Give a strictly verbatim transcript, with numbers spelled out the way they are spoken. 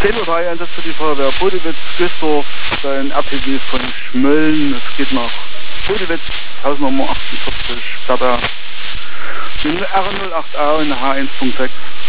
zehn Uhr drei Einsatz für die Feuerwehr Bodewitz, Güstorf, ein R T W von Schmölln, es geht nach Bodewitz, Hausnummer achtundvierzig, Bertha, R null acht A und H eins Punkt sechs.